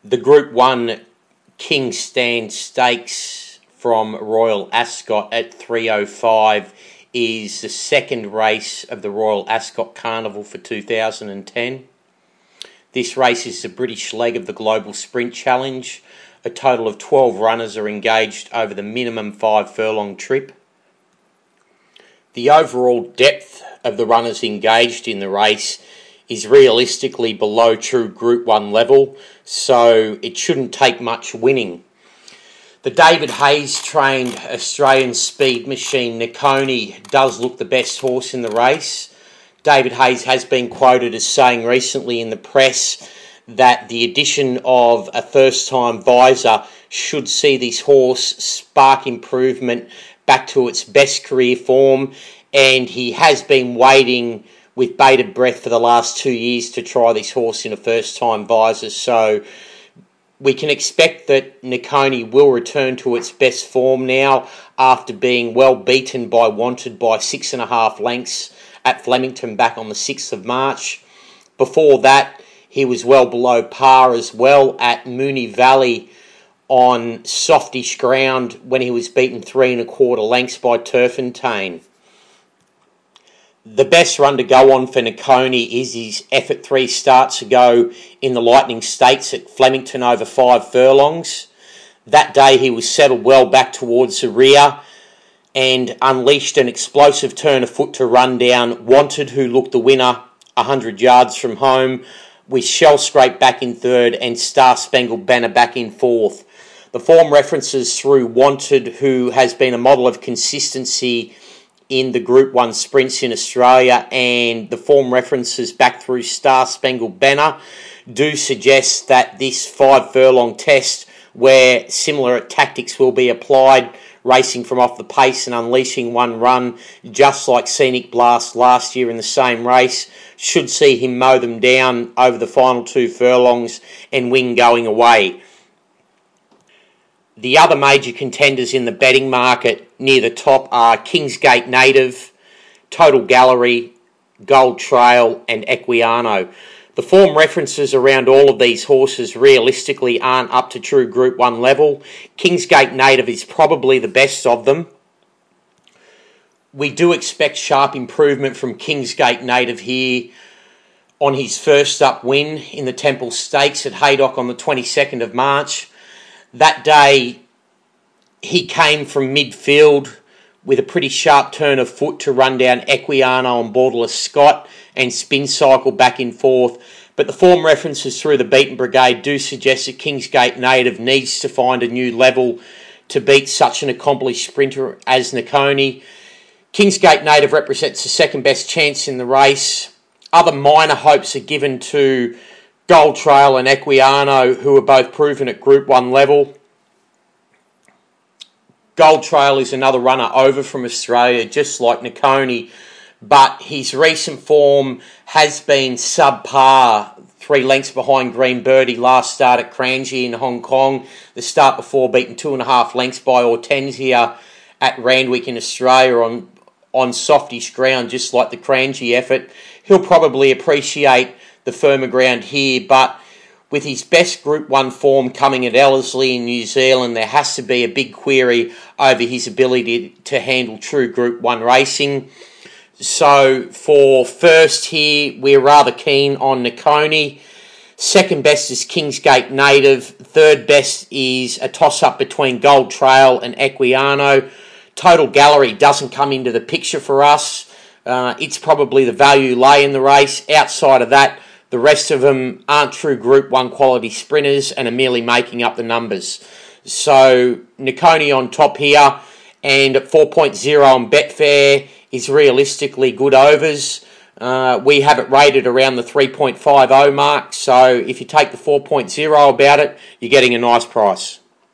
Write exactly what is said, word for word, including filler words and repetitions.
The Group one King Stand Stakes from Royal Ascot at three oh five is the second race of the Royal Ascot Carnival for two thousand ten. This race is the British leg of the Global Sprint Challenge. A total of twelve runners are engaged over the minimum five furlong trip. The overall depth of the runners engaged in the race is realistically below true Group one level, so it shouldn't take much winning. The David Hayes trained Australian speed machine Nikoni does look the best horse in the race. David Hayes has been quoted as saying recently in the press that the addition of a first-time visor should see this horse spark improvement back to its best career form, and he has been waiting with bated breath for the last two years to try this horse in a first-time visor. So we can expect that Nikoni will return to its best form now after being well beaten by Wanted by six and a half lengths at Flemington back on the sixth of March. Before that, he was well below par as well at Moonee Valley on softish ground when he was beaten three and a quarter lengths by Turfentine. The best run to go on for Nikoni is his effort three starts ago in the Lightning Stakes at Flemington over five furlongs. That day he was settled well back towards the rear and unleashed an explosive turn of foot to run down Wanted, who looked the winner one hundred yards from home, with Shell Scrape back in third and Star Spangled Banner back in fourth. The form references through Wanted, who has been a model of consistency in the Group one sprints in Australia, and the form references back through Star Spangled Banner do suggest that this five furlong test, where similar tactics will be applied, racing from off the pace and unleashing one run, just like Scenic Blast last year in the same race, should see him mow them down over the final two furlongs and win going away. The other major contenders in the betting market near the top are Kingsgate Native, Total Gallery, Gold Trail and Equiano. The form references around all of these horses realistically aren't up to true Group one level. Kingsgate Native is probably the best of them. We do expect sharp improvement from Kingsgate Native here on his first up win in the Temple Stakes at Haydock on the twenty-second of March. That day, he came from midfield with a pretty sharp turn of foot to run down Equiano on Borderless Scott and spin cycle back in fourth. But the form references through the Beaten Brigade do suggest that Kingsgate Native needs to find a new level to beat such an accomplished sprinter as Nikoni. Kingsgate Native represents the second best chance in the race. Other minor hopes are given to Gold Trail and Equiano, who are both proven at Group one level. Gold Trail is another runner over from Australia, just like Nikoni, but his recent form has been subpar, three lengths behind Green Birdie last start at Kranji in Hong Kong. The start before beaten two and a half lengths by Hortensia at Randwick in Australia on, on softish ground, just like the Kranji effort. He'll probably appreciate the firmer ground here, but with his best Group one form coming at Ellerslie in New Zealand, there has to be a big query over his ability to handle true Group one racing. So for first here, we're rather keen on Nikoni. Second best is Kingsgate Native. Third best is a toss-up between Gold Trail and Equiano. Total Gallery doesn't come into the picture for us. Uh, it's probably the value lay in the race. Outside of that, the rest of them aren't true Group one quality sprinters and are merely making up the numbers. So Nikoni on top here, and at four point oh on Betfair is realistically good overs. Uh, we have it rated around the three point five oh mark, so if you take the four point oh about it, you're getting a nice price.